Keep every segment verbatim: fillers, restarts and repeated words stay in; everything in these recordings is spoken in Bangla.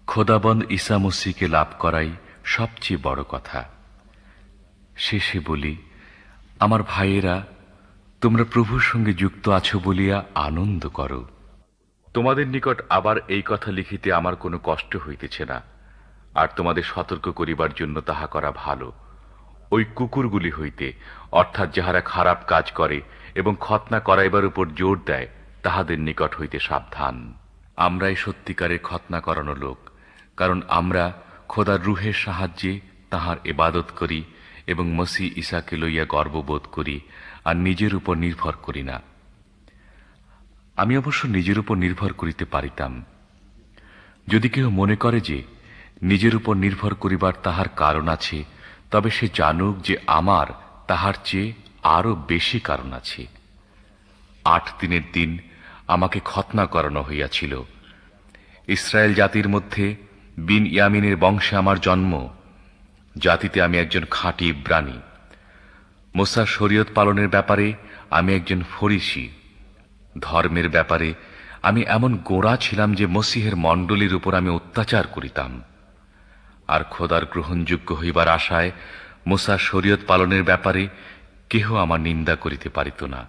খোদাবন্দ ঈসা মসীহকে লাভ করাই সবচেয়ে বড় কথা। শেষে বলি, আমার ভাইয়েরা, তোমরা প্রভুর সঙ্গে যুক্ত আছো বলিয়া আনন্দ করো। তোমাদের নিকট আবার এই কথা লিখিতে আমার কোনো কষ্ট হইতেছে না, আর তোমাদের সতর্ক করিবার জন্য তাহা করা ভালো। ওই কুকুরগুলি হইতে, অর্থাৎ যাহারা খারাপ কাজ করে এবং খতনা করাইবার উপর জোর দেয়, তাহাদের নিকট হইতে সাবধান। আমরাই সত্যিকারের খতনা করানো লোক, কারণ আমরা খোদার রুহের সাহায্যে তাহার ইবাদত করি এবং মসীহ ঈসাকে লইয়া গর্ববোধ করি, আর নিজের উপর নির্ভর করি না। আমি অবশ্য নিজের উপর নির্ভর করিতে পারিতাম। যদি কেহ মনে করে যে নিজের উপর নির্ভর করিবার তাহার কারণ আছে, তবে সে জানুক যে আমার তাহার চেয়ে আরো বেশি কারণ আছে। আট দিনের দিন আমাকে খতনা করানো হইয়াছিল। ইসরায়েল জাতির মধ্যে বিন ইয়ামিনের বংশে আমার জন্ম। জাতিতে আমি একজন খাঁটি ইব্রানী। মুসার শরীয়ত পালনের ব্যাপারে আমি একজন ফরিসি। ধর্মের ব্যাপারে আমি এমন গোঁড়া ছিলাম যে মসীহের মণ্ডলীর উপর আমি অত্যাচার করিতাম। আর খোদার গ্রহণযোগ্য হইবার আশায় মুসার শরীয়ত পালনের ব্যাপারে কেহ আমার নিন্দা করিতে পারিত না।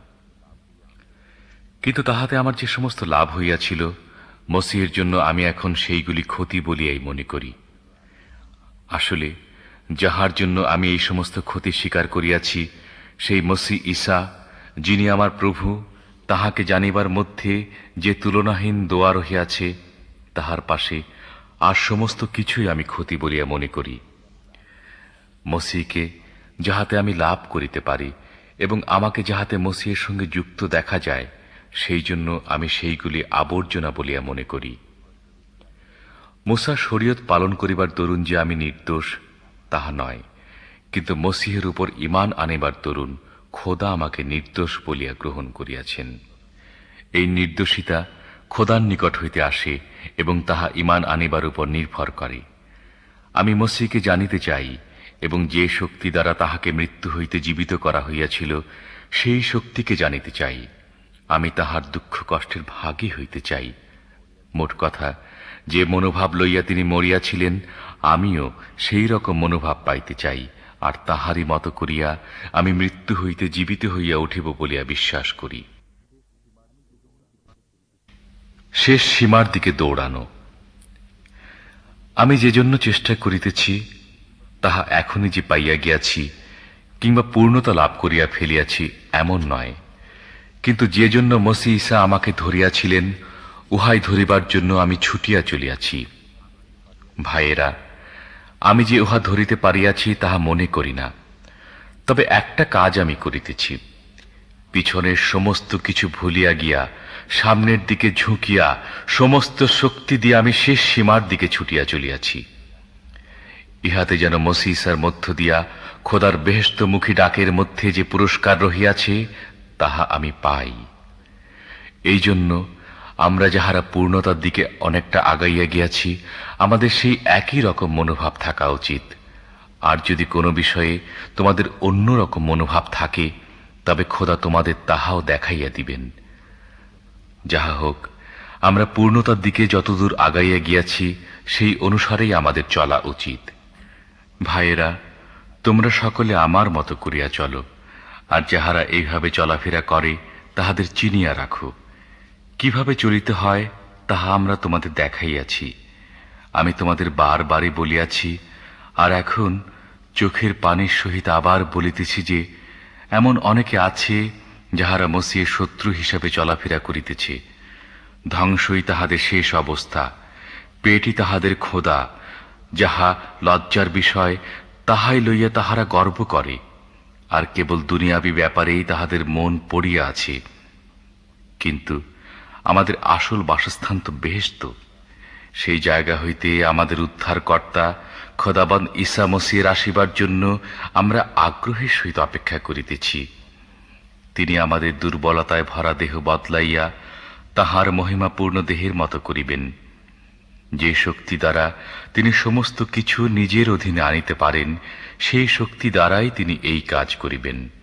কিন্তু তাহাতে আমার যে সমস্ত লাভ হইয়াছিল, মসীহের জন্য আমি এখন সেইগুলি ক্ষতি বলিয়াই মনে করি। আসলে যাহার জন্য আমি এই সমস্ত ক্ষতি স্বীকার করিয়াছি, সেই মসীহ ঈসা, যিনি আমার প্রভু, তাহাকে জানিবার মধ্যে যে তুলনাহীন দোয়া রহিয়াছে, তাহার পাশে আর সমস্ত কিছুই আমি ক্ষতি বলিয়া মনে করি। মসীহকে যাহাতে আমি লাভ করিতে পারি এবং আমাকে যাহাতে মসীহের সঙ্গে যুক্ত দেখা যায়, সেই জন্য আমি সেইগুলি আবর্জনা বলিয়া মনে করি। মুসা শরীয়ত পালন করিবার দরুন যে আমি নির্দোষ, তাহা নয়, কিন্তু মসীহের উপর ঈমান আনিবার দরুন খোদা আমাকে নির্দোষ বলিয়া গ্রহণ করিয়াছেন। এই নির্দোষিতা খোদার নিকট হইতে আসে এবং তাহা ঈমান আনিবার উপর নির্ভর করে। আমি মসীহকে জানিতে চাই এবং যে শক্তি দ্বারা তাহাকে মৃত্যু হইতে জীবিত করা হইয়াছিল, সেই শক্তিকে জানিতে চাই। আমি তাহার দুঃখ কষ্টের ভাগী হইতে চাই। মোট কথা, যে মনোভাব লইয়া তিনি মরিয়াছিলেন, আমিও সেই রকম মনোভাব পাইতে চাই, আর তাহারই মতো করিয়া আমি মৃত্যু হইতে জীবিত হইয়া উঠিব বলিয়া বিশ্বাস করি। শেষ সীমার দিকে দৌড়ানো। আমি যে জন্য চেষ্টা করিতেছি, তাহা এখনই যে পাইয়া গিয়াছি কিংবা পূর্ণতা লাভ করিয়া ফেলিয়াছি, এমন নয়, কিন্তু যে জন্য মসীহ ঈসা আমাকে ধরিয়াছিলেন, উহাই ধরিবার জন্য আমি ছুটিয়া চলিয়াছি। ভাইয়েরা, আমি যে উহা ধরিতে পারিয়াছি তাহা মনে করি না, তবে একটা কাজ আমি করিতেছি। পিছনের সমস্ত কিছু ভুলিয়া গিয়া সামনের দিকে ঝুঁকিয়া সমস্ত শক্তি দিয়ে আমি শেষ সীমার দিকে ছুটিয়া চলিয়াছি। ইহাতে যেন মসীহ ঈসার মধ্য দিয়া খোদার বেহেশতমুখী ডাকের মধ্যে যে পুরস্কার রহিয়াছে, তাহা আমি পাই। এই জন্য আমরা যাহারা পূর্ণতার দিকে অনেকটা আগাইয়া গিয়াছি, আমাদের সেই একই রকম মনোভাব থাকা উচিত। আর যদি কোনো বিষয়ে তোমাদের অন্য রকম মনোভাব থাকে, তবে খোদা তোমাদের তাহাও দেখাইয়া দিবেন। যাহা হোক, আমরা পূর্ণতার দিকে যতদূর আগাইয়া গিয়াছি, সেই অনুসারেই আমাদের চলা উচিত। ভাইয়েরা, তোমরা সকলে আমার মতো করিয়া চলো, আর যাহারা এইভাবে চলাফেরা করে, তাহাদের চিনিয়া রাখো। কিভাবে চলিতে হয় তাহা আমরা তোমাদের দেখাইয়াছি। আমি তোমাদের বারবারই বলিয়াছি, আর এখন চোখের পানির সহিত আবার বলিতেছি যে, এমন অনেকে আছে যাহারা মসীহের শত্রু হিসাবে চলাফেরা করিতেছে। ধ্বংসই তাহাদের শেষ অবস্থা। পেটই তাহাদের খোদা। যাহা লজ্জার বিষয়, তাহাই লইয়া তাহারা গর্ব করে, আর কেবল দুনিয়াবী ব্যাপারেই তাহাদের মন পড়িয়া আছে। কিন্তু আমাদের আসল বাসস্থান তো বেহেশত। সেই জায়গা হইতে আমাদের উদ্ধারকর্তা খোদাবন্দ ঈসা মসীহের আসিবার জন্য আমরা আগ্রহের সহিত অপেক্ষা করিতেছি। তিনি আমাদের দুর্বলতায় ভরা দেহ বদলাইয়া তাহার মহিমাপূর্ণ দেহের মতো করিবেন। যে শক্তি দ্বারা তিনি সমস্ত কিছু নিজের অধীনে আনিতে পারেন, সেই শক্তি দ্বারাই তিনি এই কাজ করিবেন।